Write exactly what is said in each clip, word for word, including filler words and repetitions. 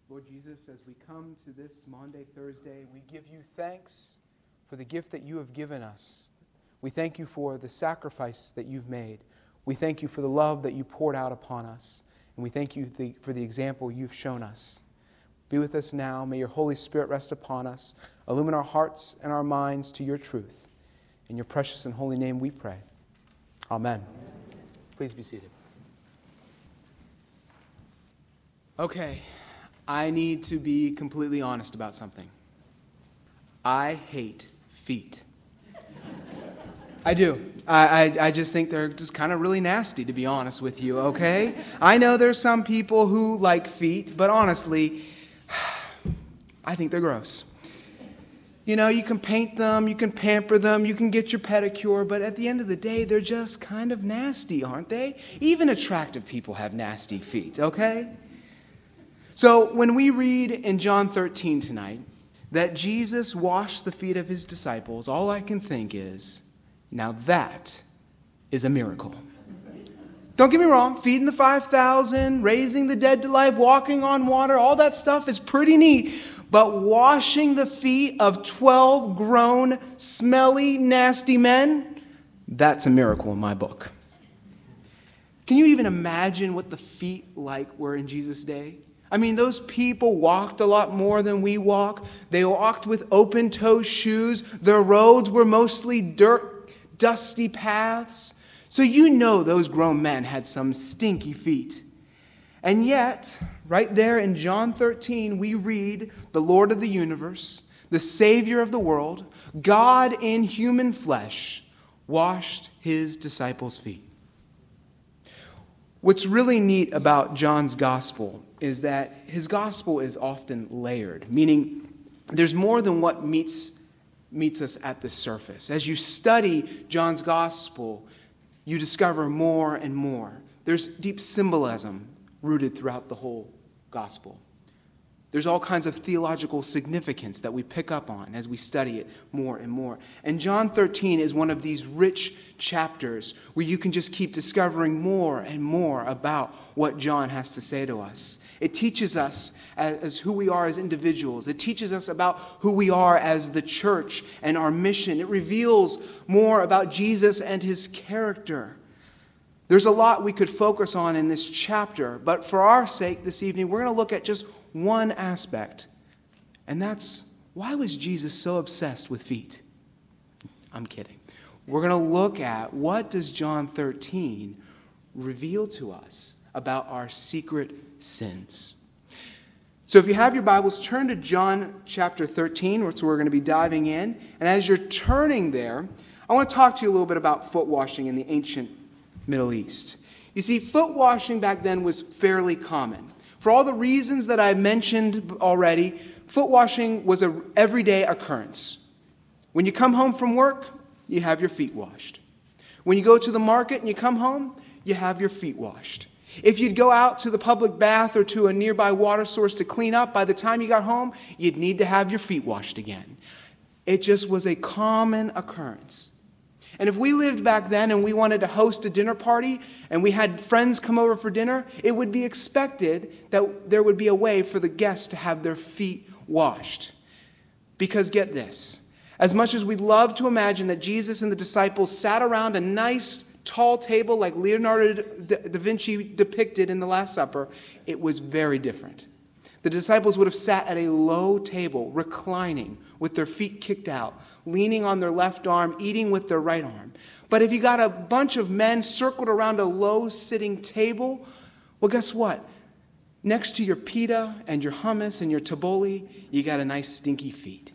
Lord Jesus, as we come to this Maundy Thursday, we give you thanks for the gift that you have given us. We thank you for the sacrifice that you've made. We thank you for the love that you poured out upon us. And we thank you for the example you've shown us. Be with us now. May your Holy Spirit rest upon us. Illumine our hearts and our minds to your truth. In your precious and holy name we pray. Amen. Please be seated. Okay, I need to be completely honest about something. I hate feet. I do. I, I, I just think they're just kind of really nasty, to be honest with you, okay? I know there's some people who like feet, but honestly, I think they're gross. You know, you can paint them, you can pamper them, you can get your pedicure, but at the end of the day, they're just kind of nasty, aren't they? Even attractive people have nasty feet, okay? So when we read in John thirteen tonight that Jesus washed the feet of his disciples, all I can think is, now that is a miracle. Don't get me wrong, feeding the five thousand, raising the dead to life, walking on water, all that stuff is pretty neat. But washing the feet of twelve grown, smelly, nasty men, that's a miracle in my book. Can you even imagine what the feet like were in Jesus' day? I mean, those people walked a lot more than we walk. They walked with open-toe shoes. Their roads were mostly dirt, dusty paths. So you know those grown men had some stinky feet. And yet, right there in John thirteen, we read the Lord of the universe, the Savior of the world, God in human flesh, washed his disciples' feet. What's really neat about John's gospel is that his gospel is often layered, meaning there's more than what meets, meets us at the surface. As you study John's gospel, you discover more and more. There's deep symbolism rooted throughout the whole gospel. There's all kinds of theological significance that we pick up on as we study it more and more. And John thirteen is one of these rich chapters where you can just keep discovering more and more about what John has to say to us. It teaches us as, as who we are as individuals. It teaches us about who we are as the church and our mission. It reveals more about Jesus and his character. There's a lot we could focus on in this chapter, but for our sake this evening, we're going to look at just one aspect, and that's, why was Jesus so obsessed with feet? I'm kidding. We're going to look at, what does John thirteen reveal to us about our secret sins? So if you have your Bibles, turn to John chapter thirteen, which we're going to be diving in. And as you're turning there, I want to talk to you a little bit about foot washing in the ancient Middle East. You see, foot washing back then was fairly common. For all the reasons that I mentioned already, foot washing was an everyday occurrence. When you come home from work, you have your feet washed. When you go to the market and you come home, you have your feet washed. If you'd go out to the public bath or to a nearby water source to clean up, by the time you got home, you'd need to have your feet washed again. It just was a common occurrence. And if we lived back then and we wanted to host a dinner party and we had friends come over for dinner, it would be expected that there would be a way for the guests to have their feet washed. Because get this, as much as we'd love to imagine that Jesus and the disciples sat around a nice tall table like Leonardo da Vinci depicted in the Last Supper, it was very different. The disciples would have sat at a low table, reclining, with their feet kicked out, leaning on their left arm, eating with their right arm. But if you got a bunch of men circled around a low-sitting table, well, guess what? Next to your pita and your hummus and your tabbouleh, you got a nice stinky feet.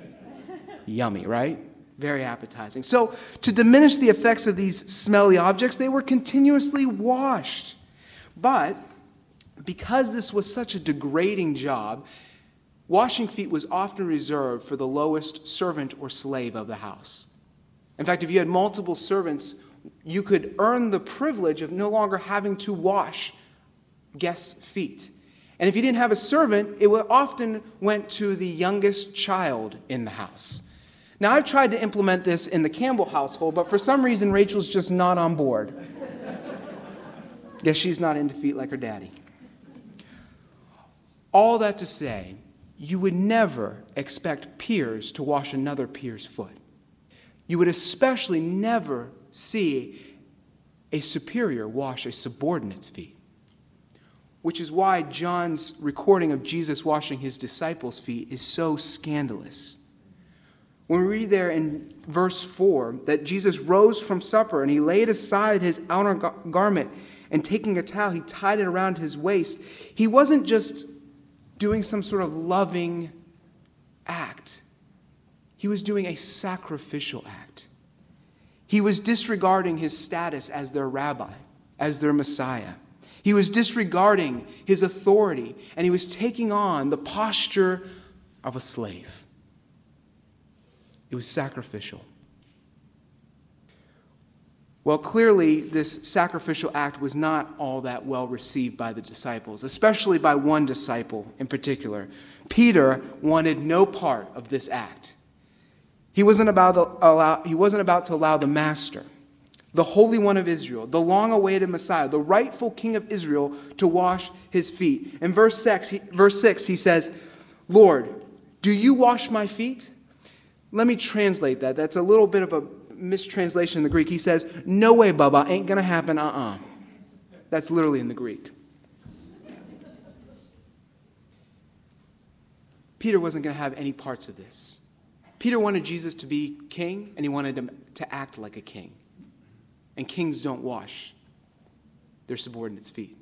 Yummy, right? Very appetizing. So to diminish the effects of these smelly objects, they were continuously washed. But because this was such a degrading job, washing feet was often reserved for the lowest servant or slave of the house. In fact, if you had multiple servants, you could earn the privilege of no longer having to wash guests' feet. And if you didn't have a servant, it often went to the youngest child in the house. Now, I've tried to implement this in the Campbell household, but for some reason, Rachel's just not on board. Guess she's not into feet like her daddy. All that to say, you would never expect peers to wash another peer's foot. You would especially never see a superior wash a subordinate's feet, which is why John's recording of Jesus washing his disciples' feet is so scandalous. When we read there in verse four that Jesus rose from supper and he laid aside his outer garment and taking a towel, he tied it around his waist. He wasn't just doing some sort of loving act. He was doing a sacrificial act. He was disregarding his status as their rabbi, as their Messiah. He was disregarding his authority, and he was taking on the posture of a slave. It was sacrificial. Well, clearly, this sacrificial act was not all that well received by the disciples, especially by one disciple in particular. Peter wanted no part of this act. He wasn't about to allow, he wasn't about to allow the Master, the Holy One of Israel, the long-awaited Messiah, the rightful King of Israel, to wash his feet. In verse six, he, verse six, he says, "Lord, do you wash my feet?" Let me translate that. That's a little bit of a mistranslation in the Greek. He says, "No way, Bubba, ain't going to happen, uh-uh." That's literally in the Greek. Peter wasn't going to have any parts of this. Peter wanted Jesus to be king, and he wanted him to act like a king. And kings don't wash their subordinates' feet.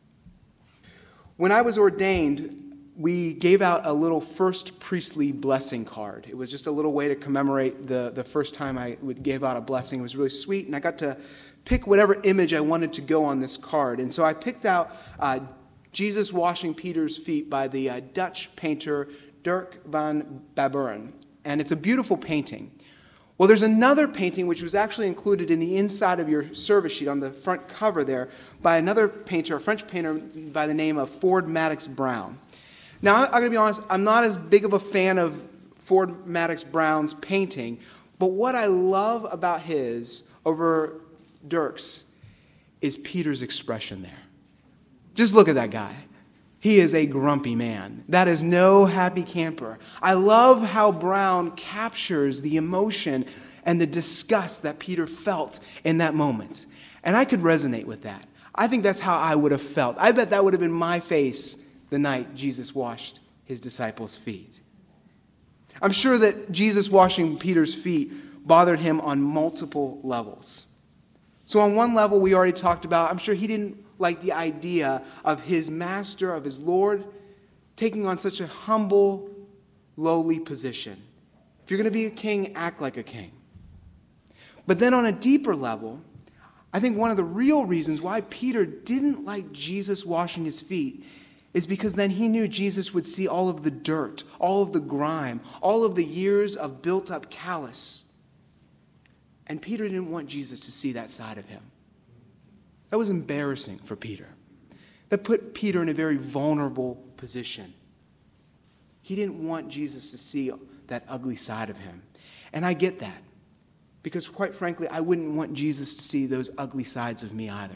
When I was ordained, we gave out a little first priestly blessing card. It was just a little way to commemorate the, the first time I would give out a blessing. It was really sweet, and I got to pick whatever image I wanted to go on this card. And so I picked out uh, Jesus washing Peter's feet by the uh, Dutch painter Dirk van Baburen. And it's a beautiful painting. Well, there's another painting which was actually included in the inside of your service sheet on the front cover there by another painter, a French painter by the name of Ford Madox Brown. Now, I'm going to be honest, I'm not as big of a fan of Ford Madox Brown's painting, but what I love about his over Dirk's is Peter's expression there. Just look at that guy. He is a grumpy man. That is no happy camper. I love how Brown captures the emotion and the disgust that Peter felt in that moment. And I could resonate with that. I think that's how I would have felt. I bet that would have been my face the night Jesus washed his disciples' feet. I'm sure that Jesus washing Peter's feet bothered him on multiple levels. So on one level, we already talked about, I'm sure he didn't like the idea of his master, of his Lord, taking on such a humble, lowly position. If you're going to be a king, act like a king. But then on a deeper level, I think one of the real reasons why Peter didn't like Jesus washing his feet is because then he knew Jesus would see all of the dirt, all of the grime, all of the years of built-up callous. And Peter didn't want Jesus to see that side of him. That was embarrassing for Peter. That put Peter in a very vulnerable position. He didn't want Jesus to see that ugly side of him. And I get that. Because quite frankly, I wouldn't want Jesus to see those ugly sides of me either.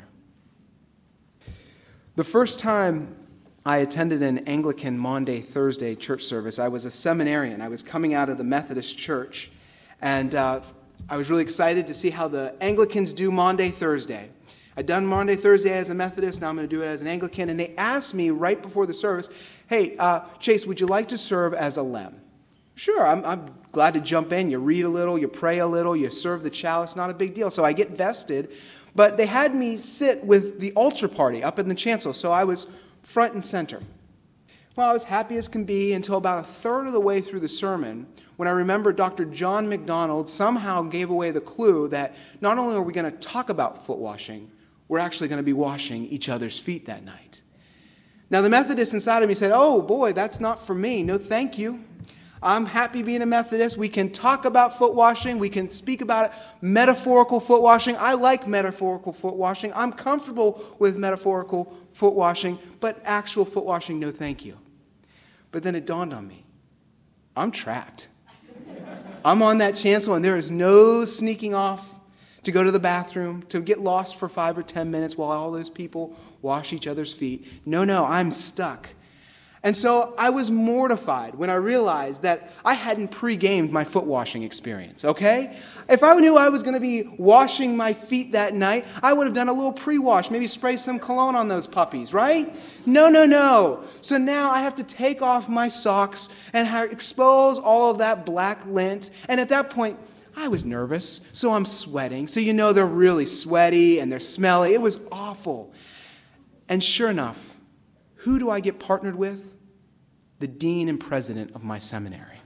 The first time I attended an Anglican Maundy Thursday church service, I was a seminarian. I was coming out of the Methodist church. And uh, I was really excited to see how the Anglicans do Maundy Thursday. I'd done Maundy Thursday as a Methodist, now I'm going to do it as an Anglican. And they asked me right before the service, hey, uh, Chase, would you like to serve as a lem? Sure, I'm, I'm glad to jump in. You read a little, you pray a little, you serve the chalice, not a big deal. So I get vested. But they had me sit with the altar party up in the chancel, so I was front and center. Well, I was happy as can be until about a third of the way through the sermon when I remember Doctor John McDonald somehow gave away the clue that not only are we going to talk about foot washing, we're actually going to be washing each other's feet that night. Now, the Methodist inside of me said, oh, boy, that's not for me. No, thank you. I'm happy being a Methodist. We can talk about foot washing. We can speak about it. Metaphorical foot washing. I like metaphorical foot washing. I'm comfortable with metaphorical foot washing, but actual foot washing, no, thank you. But then it dawned on me. I'm trapped. I'm on that chancel, and there is no sneaking off to go to the bathroom, to get lost for five or ten minutes while all those people wash each other's feet. No, no, I'm stuck. And so I was mortified when I realized that I hadn't pre-gamed my foot washing experience, okay? If I knew I was going to be washing my feet that night, I would have done a little pre-wash, maybe spray some cologne on those puppies, right? No, no, no. So now I have to take off my socks and ha- expose all of that black lint. And at that point, I was nervous, so I'm sweating. So you know they're really sweaty and they're smelly. It was awful. And sure enough, who do I get partnered with? The dean and president of my seminary.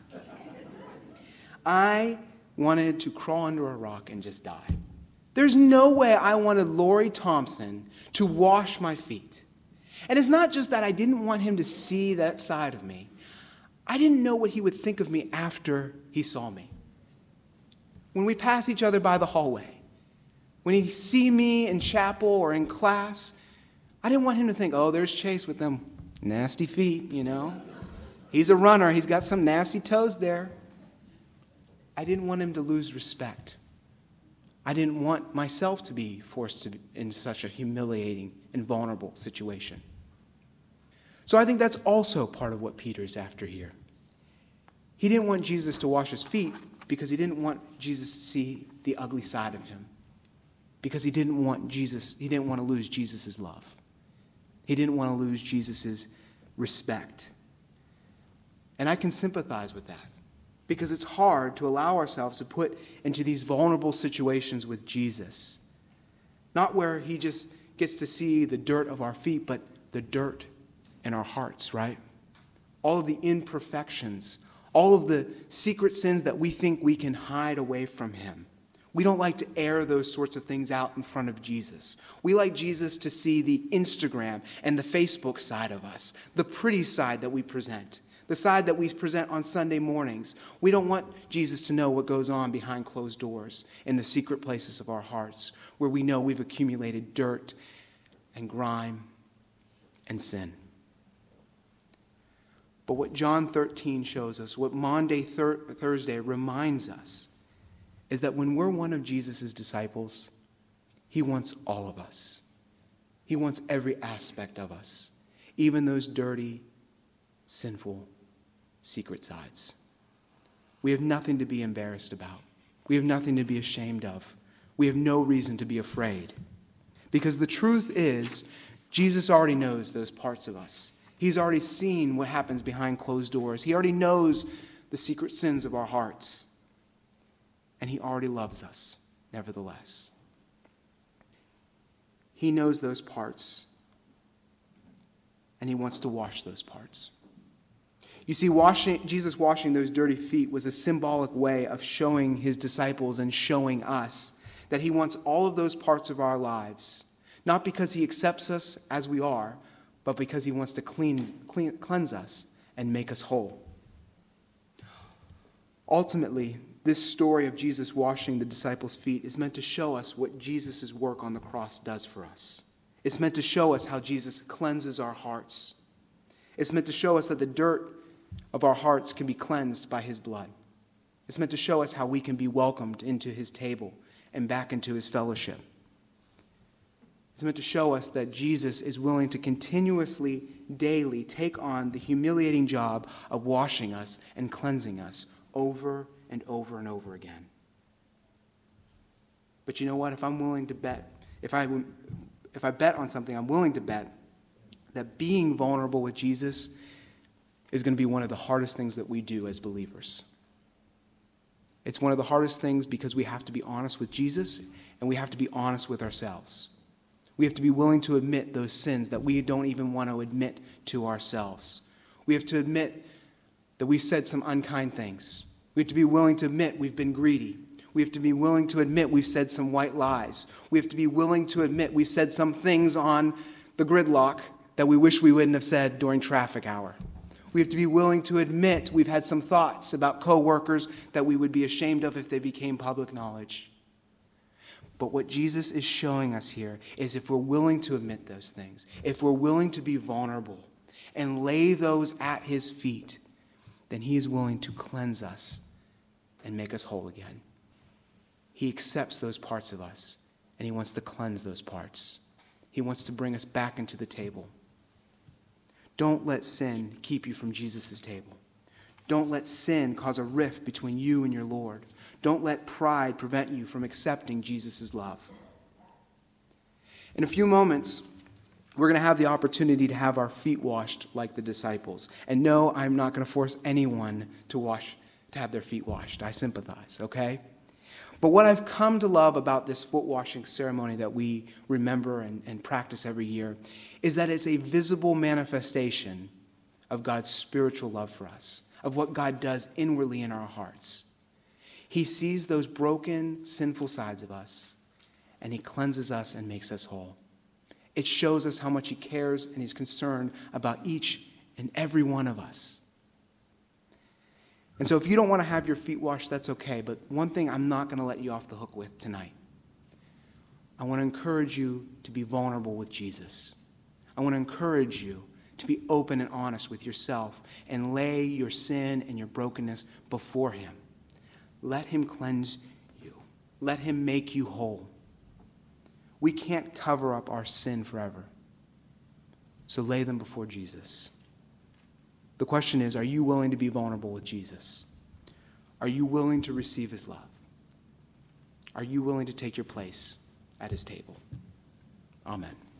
I wanted to crawl under a rock and just die. There's no way I wanted Lori Thompson to wash my feet. And it's not just that I didn't want him to see that side of me. I didn't know what he would think of me after he saw me. When we pass each other by the hallway, when he see me in chapel or in class, I didn't want him to think, oh, there's Chase with them nasty feet, you know. He's a runner. He's got some nasty toes there. I didn't want him to lose respect. I didn't want myself to be forced to be in such a humiliating and vulnerable situation. So I think that's also part of what Peter's after here. He didn't want Jesus to wash his feet because he didn't want Jesus to see the ugly side of him. Because he didn't want Jesus, he didn't want to lose Jesus' love. He didn't want to lose Jesus' respect. And I can sympathize with that because it's hard to allow ourselves to put into these vulnerable situations with Jesus. Not where he just gets to see the dirt of our feet, but the dirt in our hearts, right? All of the imperfections, all of the secret sins that we think we can hide away from him. We don't like to air those sorts of things out in front of Jesus. We like Jesus to see the Instagram and the Facebook side of us, the pretty side that we present, the side that we present on Sunday mornings. We don't want Jesus to know what goes on behind closed doors in the secret places of our hearts, where we know we've accumulated dirt and grime and sin. But what John thirteen shows us, what Maundy Thur- Thursday reminds us, is that when we're one of Jesus' disciples, he wants all of us. He wants every aspect of us, even those dirty, sinful, secret sides. We have nothing to be embarrassed about. We have nothing to be ashamed of. We have no reason to be afraid. Because the truth is, Jesus already knows those parts of us. He's already seen what happens behind closed doors. He already knows the secret sins of our hearts. And he already loves us, nevertheless. He knows those parts, and he wants to wash those parts. You see, washing, Jesus washing those dirty feet was a symbolic way of showing his disciples and showing us that he wants all of those parts of our lives, not because he accepts us as we are, but because he wants to clean, clean, cleanse us and make us whole. Ultimately, this story of Jesus washing the disciples' feet is meant to show us what Jesus' work on the cross does for us. It's meant to show us how Jesus cleanses our hearts. It's meant to show us that the dirt of our hearts can be cleansed by his blood. It's meant to show us how we can be welcomed into his table and back into his fellowship. It's meant to show us that Jesus is willing to continuously, daily take on the humiliating job of washing us and cleansing us over and over and over again. But you know what? If I'm willing to bet, if I, if I bet on something, I'm willing to bet that being vulnerable with Jesus is going to be one of the hardest things that we do as believers. It's one of the hardest things because we have to be honest with Jesus and we have to be honest with ourselves. We have to be willing to admit those sins that we don't even want to admit to ourselves. We have to admit that we've said some unkind things. We have to be willing to admit we've been greedy. We have to be willing to admit we've said some white lies. We have to be willing to admit we've said some things on the gridlock that we wish we wouldn't have said during traffic hour. We have to be willing to admit we've had some thoughts about coworkers that we would be ashamed of if they became public knowledge. But what Jesus is showing us here is if we're willing to admit those things, if we're willing to be vulnerable and lay those at his feet, then he is willing to cleanse us and make us whole again. He accepts those parts of us, and he wants to cleanse those parts. He wants to bring us back into the table. Don't let sin keep you from Jesus' table. Don't let sin cause a rift between you and your Lord. Don't let pride prevent you from accepting Jesus' love. In a few moments, we're going to have the opportunity to have our feet washed like the disciples. And no, I'm not going to force anyone to wash, to have their feet washed. I sympathize, okay? But what I've come to love about this foot washing ceremony that we remember and, and practice every year is that it's a visible manifestation of God's spiritual love for us, of what God does inwardly in our hearts. He sees those broken, sinful sides of us, and he cleanses us and makes us whole. It shows us how much he cares and he's concerned about each and every one of us. And so if you don't want to have your feet washed, that's okay. But one thing I'm not going to let you off the hook with tonight. I want to encourage you to be vulnerable with Jesus. I want to encourage you to be open and honest with yourself and lay your sin and your brokenness before him. Let him cleanse you. Let him make you whole. We can't cover up our sin forever. So lay them before Jesus. The question is, are you willing to be vulnerable with Jesus? Are you willing to receive his love? Are you willing to take your place at his table? Amen.